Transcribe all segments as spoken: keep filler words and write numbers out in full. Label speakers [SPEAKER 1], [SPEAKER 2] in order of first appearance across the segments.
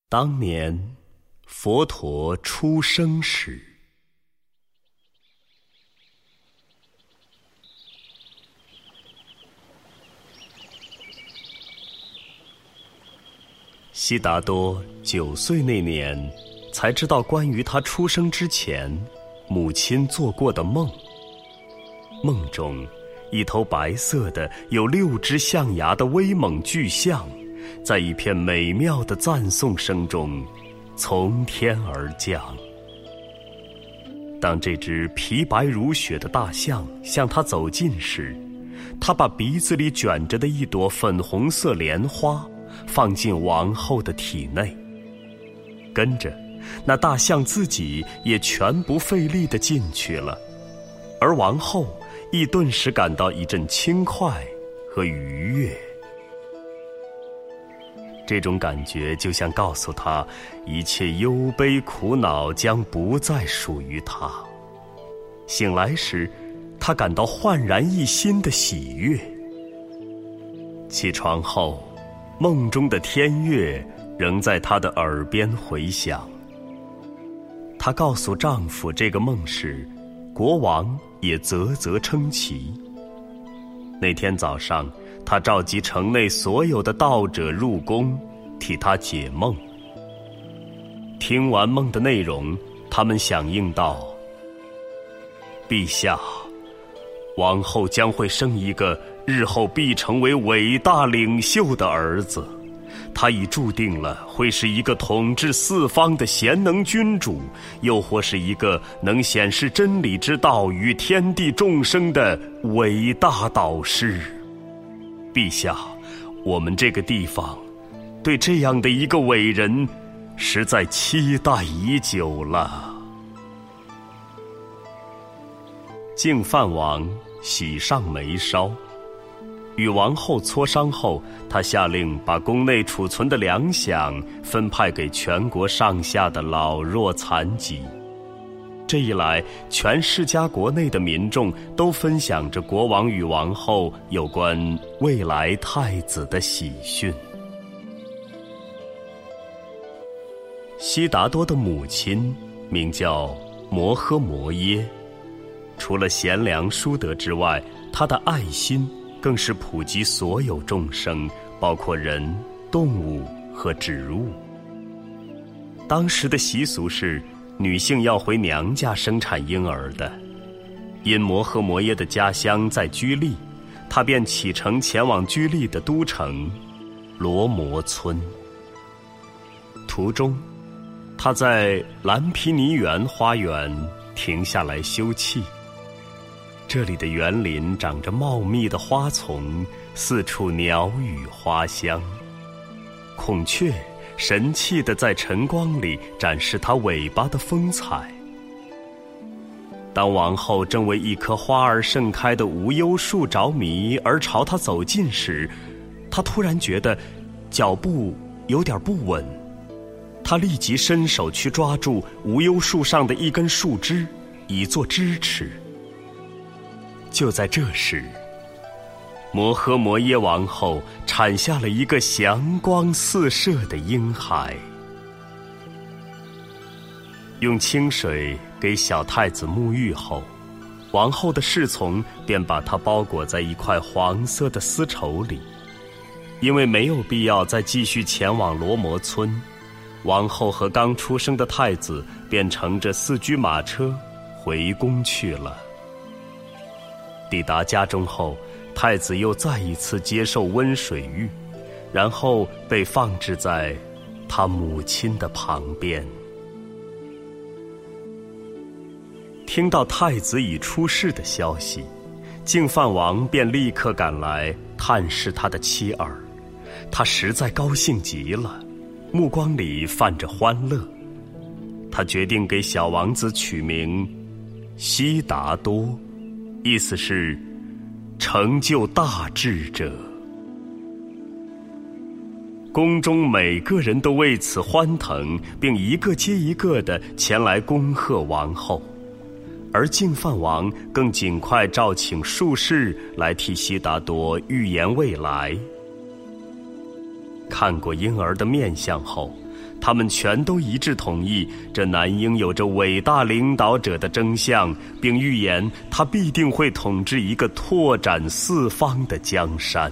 [SPEAKER 1] 当年佛陀出生时，悉达多九岁那年，才知道关于他出生之前母亲做过的梦。梦中，一头白色的有六只象牙的威猛巨象，在一片美妙的赞颂声中从天而降。当这只皮白如雪的大象向他走近时，他把鼻子里卷着的一朵粉红色莲花放进王后的体内，跟着那大象自己也全不费力地进去了，而王后亦顿时感到一阵轻快和愉悦。这种感觉就像告诉他，一切忧悲苦恼将不再属于他。醒来时，他感到焕然一新的喜悦。起床后，梦中的天乐仍在她的耳边回响。她告诉丈夫这个梦时，国王也啧啧称奇。那天早上，她召集城内所有的道者入宫，替她解梦。听完梦的内容，他们响应道：陛下，王后将会生一个日后必成为伟大领袖的儿子，他已注定了会是一个统治四方的贤能君主，又或是一个能显示真理之道与天地众生的伟大导师。陛下，我们这个地方对这样的一个伟人实在期待已久了。净饭王喜上眉梢，与王后磋商后，他下令把宫内储存的粮饷分派给全国上下的老弱残疾。这一来，全释迦国内的民众都分享着国王与王后有关未来太子的喜讯。悉达多的母亲名叫摩诃摩耶，除了贤良淑德之外，她的爱心更是普及所有众生，包括人、动物和植物。当时的习俗是，女性要回娘家生产婴儿的。因摩诃摩耶的家乡在居利，她便启程前往居利的都城罗摩村。途中，她在蓝毗尼园花园停下来休憩。这里的园林长着茂密的花丛，四处鸟语花香。孔雀神气地在晨光里展示它尾巴的风采。当王后正为一棵花儿盛开的无忧树着迷而朝她走近时，她突然觉得脚步有点不稳。她立即伸手去抓住无忧树上的一根树枝，以作支持。就在这时，摩诃摩耶王后产下了一个祥光四射的婴孩。用清水给小太子沐浴后，王后的侍从便把他包裹在一块黄色的丝绸里。因为没有必要再继续前往罗摩村，王后和刚出生的太子便乘着四驱马车回宫去了。抵达家中后，太子又再一次接受温水浴，然后被放置在他母亲的旁边。听到太子已出世的消息，净饭王便立刻赶来探视他的妻儿。他实在高兴极了，目光里泛着欢乐。他决定给小王子取名悉达多，意思是成就大智者。宫中每个人都为此欢腾，并一个接一个地前来恭贺王后。而净饭王更尽快召请术士来替悉达多预言未来。看过婴儿的面相后， 他们全都一致同意这男婴有着伟大领导者的征象，并预言他必定会统治一个拓展四方的江山。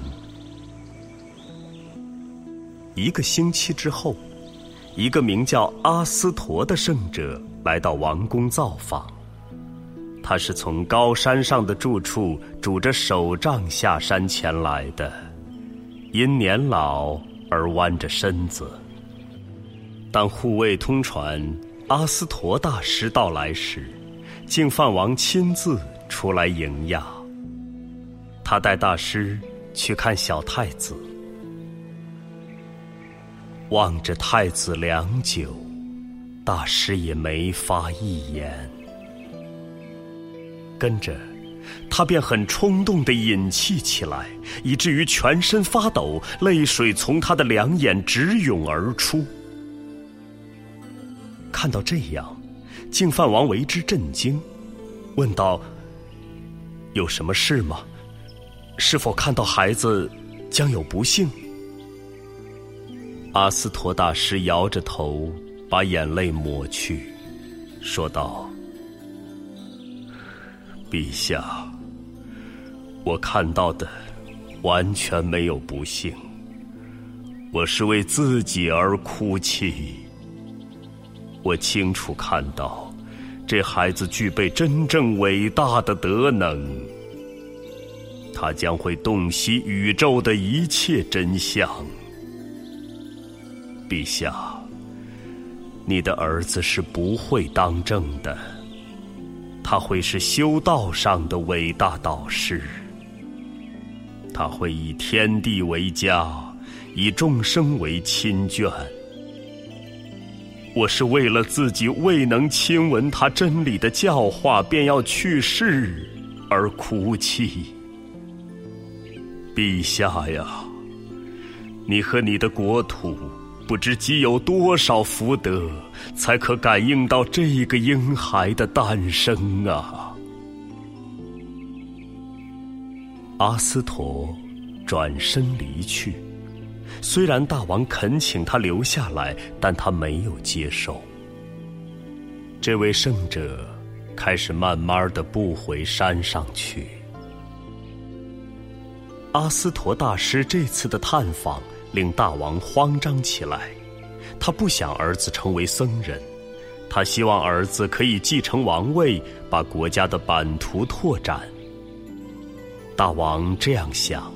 [SPEAKER 1] 一个星期之后，一个名叫阿斯陀的圣者来到王宫造访。他是从高山上的住处拄着手杖下山前来的，因年老而弯着身子。当护卫通传阿斯陀大师到来时，净饭王亲自出来迎驾。他带大师去看小太子，望着太子良久，大师也没发一言。跟着他便很冲动地饮泣起来，以至于全身发抖，泪水从他的两眼直涌而出。看到这样，净饭王为之震惊，问道：有什么事吗？是否看到孩子将有不幸？阿斯陀大师摇着头，把眼泪抹去，说道：陛下，我看到的完全没有不幸，我是为自己而哭泣。我清楚看到，这孩子具备真正伟大的德能，他将会洞悉宇宙的一切真相。陛下，你的儿子是不会当政的，他会是修道上的伟大导师，他会以天地为家，以众生为亲眷。我是为了自己未能亲闻他真理的教化便要去世而哭泣。陛下呀，你和你的国土不知积有多少福德，才可感应到这个婴孩的诞生啊！阿斯陀转身离去，虽然大王恳请他留下来，但他没有接受。这位圣者开始慢慢地步回山上去。阿斯陀大师这次的探访令大王慌张起来，他不想儿子成为僧人，他希望儿子可以继承王位，把国家的版图拓展。大王这样想，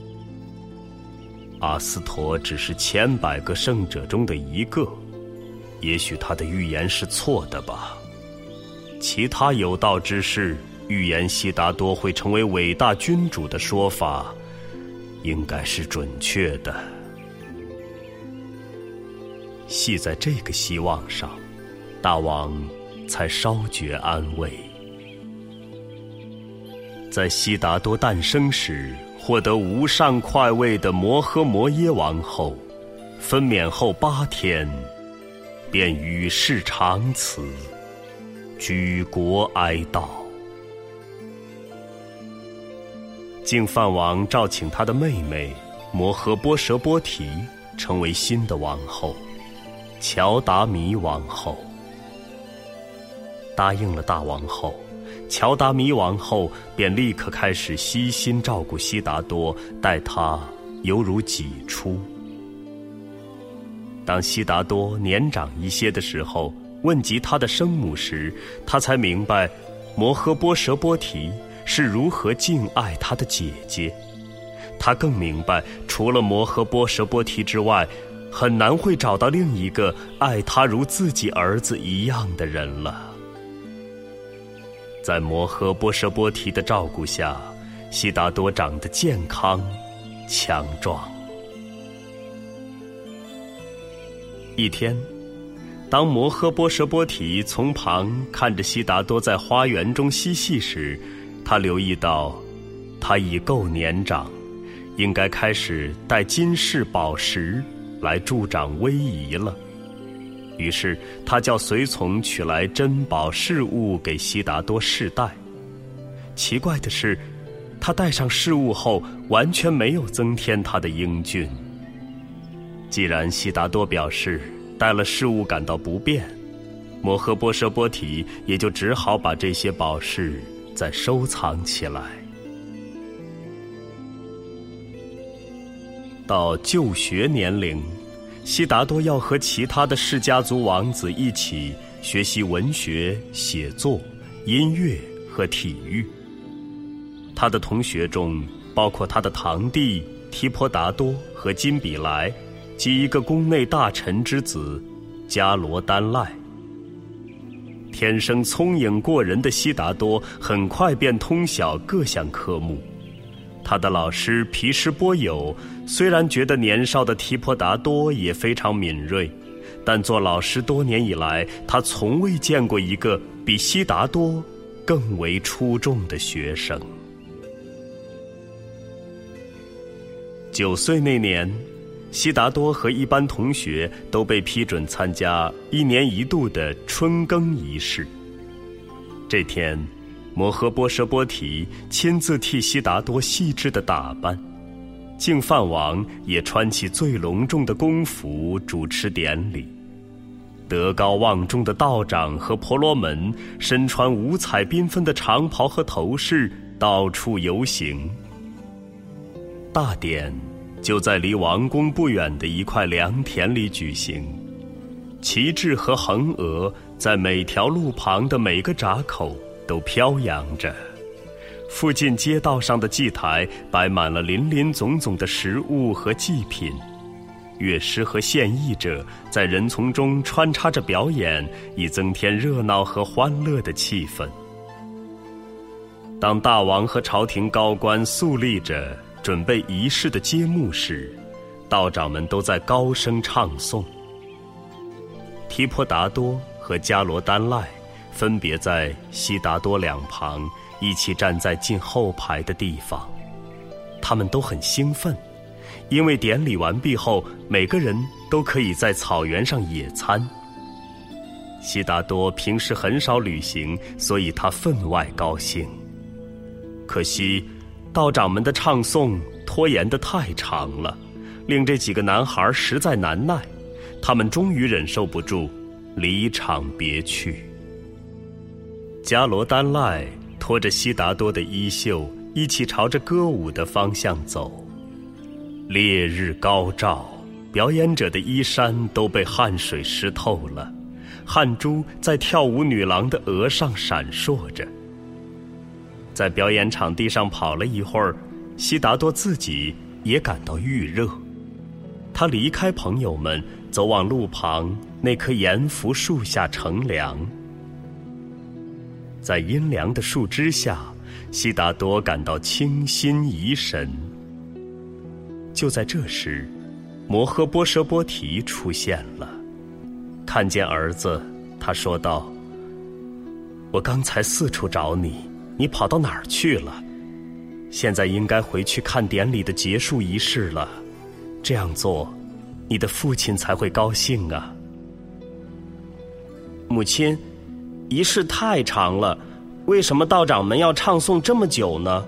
[SPEAKER 1] 阿斯陀只是千百个圣者中的一个，也许他的预言是错的吧。其他有道之士预言悉达多会成为伟大君主的说法，应该是准确的。系在这个希望上，大王才稍觉安慰。在悉达多诞生时获得无上快位的摩诃摩耶王后，分娩后八天，便与世长辞，举国哀悼。净饭王召请他的妹妹摩诃波舍波提成为新的王后，乔达弥王后。答应了大王后，乔达弥王后便立刻开始悉心照顾悉达多，待他犹如己出。当悉达多年长一些的时候，问及他的生母时，他才明白摩诃波舍波提是如何敬爱他的姐姐。他更明白，除了摩诃波舍波提之外，很难会找到另一个爱他如自己儿子一样的人了。在摩诃波舍波提的照顾下，悉达多长得健康强壮。一天，当摩诃波舍波提从旁看着悉达多在花园中嬉戏时，他留意到他已够年长，应该开始带金饰宝石来助长威仪了。于是他叫随从取来珍宝饰物给悉达多试戴。奇怪的是，他戴上饰物后完全没有增添他的英俊。既然悉达多表示带了事物感到不便，摩诃波舍波提也就只好把这些宝饰再收藏起来。到就学年龄，悉达多要和其他的释迦族王子一起学习文学、写作、音乐和体育。他的同学中包括他的堂弟提婆达多和金比来，及一个宫内大臣之子迦罗丹赖。天生聪颖过人的悉达多很快便通晓各项科目。他的老师毗湿波友虽然觉得年少的提婆达多也非常敏锐，但做老师多年以来，他从未见过一个比悉达多更为出众的学生。九岁那年，悉达多和一班同学都被批准参加一年一度的春耕仪式。这天，摩诃波舍波提亲自替悉达多细致地打扮，净饭王也穿起最隆重的宫服主持典礼。德高望重的道长和婆罗门身穿五彩缤纷的长袍和头饰，到处游行。大典就在离王宫不远的一块良田里举行，旗帜和横额在每条路旁的每个闸口都飘扬着，附近街道上的祭台摆满了林林总总的食物和祭品，乐师和献艺者在人丛中穿插着表演，以增添热闹和欢乐的气氛。当大王和朝廷高官肃立着准备仪式的揭幕时，道长们都在高声唱诵。提婆达多和迦罗丹赖分别在悉达多两旁，一起站在近后排的地方。他们都很兴奋，因为典礼完毕后，每个人都可以在草原上野餐。悉达多平时很少旅行，所以他分外高兴。可惜道长们的唱诵拖延得太长了，令这几个男孩实在难耐，他们终于忍受不住，离场别去。迦罗丹赖拖着悉达多的衣袖，一起朝着歌舞的方向走。烈日高照，表演者的衣衫都被汗水湿透了，汗珠在跳舞女郎的额上闪烁着。在表演场地上跑了一会儿，悉达多自己也感到预热。他离开朋友们，走往路旁那棵盐福树下乘凉。在阴凉的树枝下，悉达多感到清心怡神。就在这时，摩诃波舍波提出现了。看见儿子，他说道：“我刚才四处找你，你跑到哪儿去了？现在应该回去看典礼的结束仪式了，这样做，你的父亲才会高兴啊。”
[SPEAKER 2] 母亲，仪式太长了，为什么道长们要唱诵这么久呢？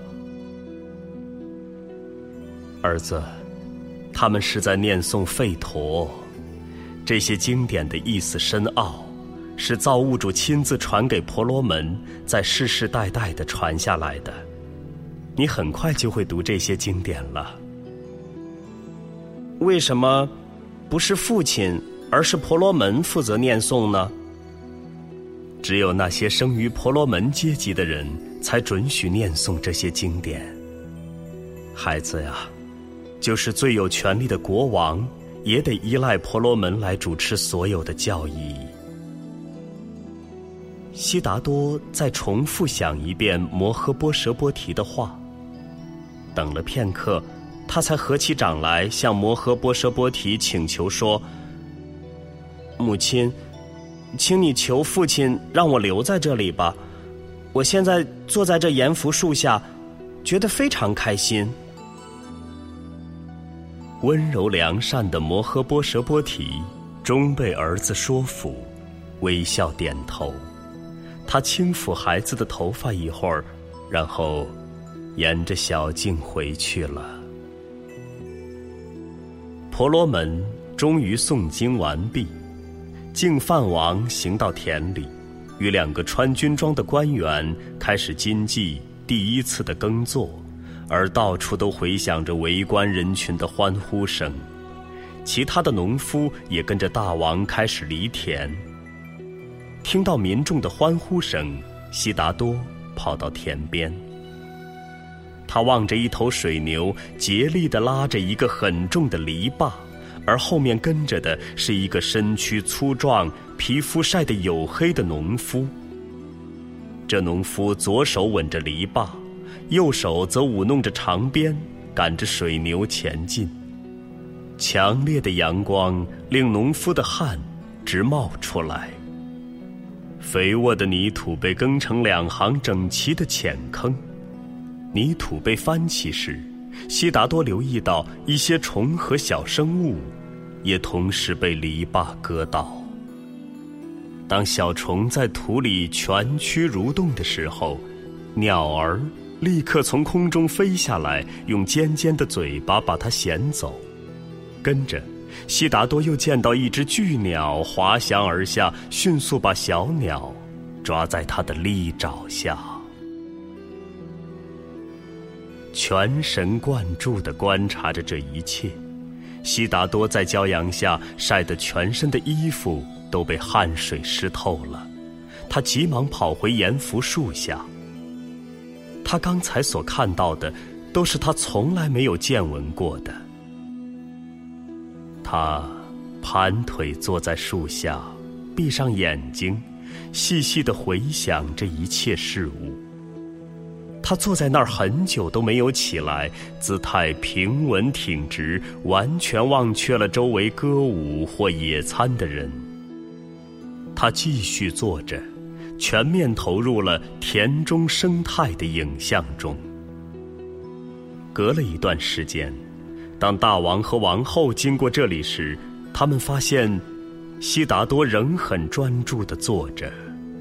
[SPEAKER 1] 儿子，他们是在念诵吠陀，这些经典的意思深奥，是造物主亲自传给婆罗门，在世世代代地传下来的。你很快就会读这些经典了。
[SPEAKER 2] 为什么不是父亲，而是婆罗门负责念诵呢？
[SPEAKER 1] 只有那些生于婆罗门阶级的人才准许念诵这些经典。孩子呀，就是最有权力的国王，也得依赖婆罗门来主持所有的教义。悉达多再重复想一遍摩诃波舍波提的话，等了片刻，他才合起掌来，向摩诃波舍波提请求说：“
[SPEAKER 2] 母亲，请你求父亲让我留在这里吧，我现在坐在这盐福树下，觉得非常开心。”
[SPEAKER 1] 温柔良善的摩诃波舍波提终被儿子说服，微笑点头。他轻抚孩子的头发一会儿，然后沿着小径回去了。婆罗门终于诵经完毕， 净饭王行到田里，与两个穿军装的官员开始今季第一次的耕作，而到处都回响着围观人群的欢呼声。其他的农夫也跟着大王开始犁田。听到民众的欢呼声，悉达多跑到田边，他望着一头水牛竭力地拉着一个很重的篱笆，而后面跟着的是一个身躯粗壮、皮肤晒得黝黑的农夫。这农夫左手吻着篱笆，右手则舞弄着长鞭，赶着水牛前进。强烈的阳光令农夫的汗直冒出来。肥沃的泥土被耕成两行整齐的浅坑。泥土被翻起时，悉达多留意到一些虫和小生物也同时被篱笆割到。当小虫在土里蜷曲蠕动的时候，鸟儿立刻从空中飞下来，用尖尖的嘴巴把它衔走。跟着悉达多又见到一只巨鸟滑翔而下，迅速把小鸟抓在它的利爪下。全神贯注地观察着这一切，悉达多在骄阳下晒得全身的衣服都被汗水湿透了。他急忙跑回盐福树下。他刚才所看到的都是他从来没有见闻过的。他盘腿坐在树下，闭上眼睛，细细地回想这一切事物。他坐在那儿很久都没有起来，姿态平稳挺直，完全忘却了周围歌舞或野餐的人。他继续坐着，全面投入了田中生态的影像中。隔了一段时间，当大王和王后经过这里时，他们发现悉达多仍很专注地坐着。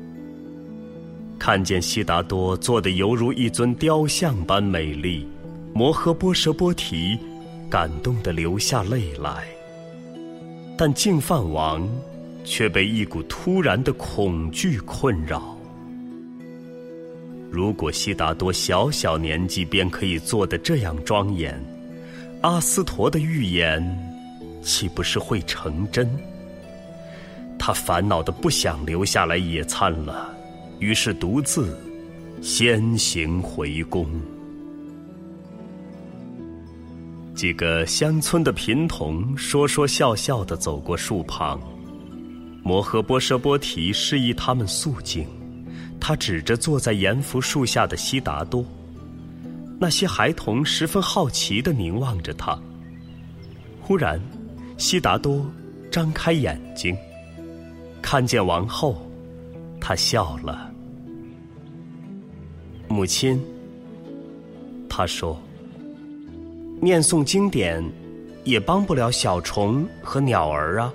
[SPEAKER 1] 看见悉达多坐得犹如一尊雕像般美丽，摩诃波舍波提感动得流下泪来。但净饭王却被一股突然的恐惧困扰。如果悉达多小小年纪便可以做得这样庄严，阿斯陀的预言岂不是会成真？他烦恼得不想留下来野餐了，于是独自先行回宫。几个乡村的贫童说说笑笑地走过树旁，摩诃波舍波提示意他们肃静，他指着坐在盐福树下的悉达多。那些孩童十分好奇地凝望着他。忽然，悉达多张开眼睛，看见王后，他笑了。母亲，他说，念诵经典也帮不了小虫和鸟儿啊。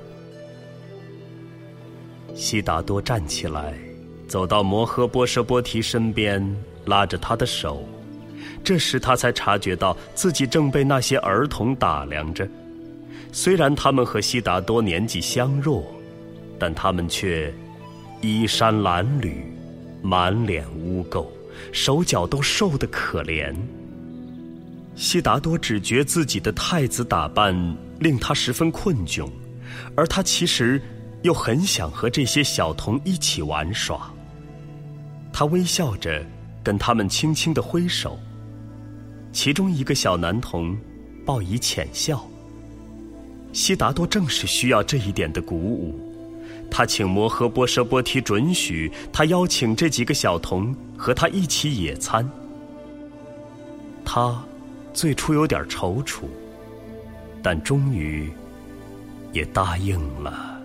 [SPEAKER 1] 悉达多站起来，走到摩诃波舍波提身边，拉着他的手。这时他才察觉到自己正被那些儿童打量着。虽然他们和悉达多年纪相若，但他们却衣衫褴褛，满脸污垢，手脚都瘦得可怜。悉达多只觉自己的太子打扮令他十分困窘，而他其实又很想和这些小童一起玩耍。他微笑着跟他们轻轻地挥手，其中一个小男童报以浅笑。悉达多正是需要这一点的鼓舞，他请摩诃波舍波提准许他邀请这几个小童和他一起野餐。他最初有点踌躇，但终于也答应了。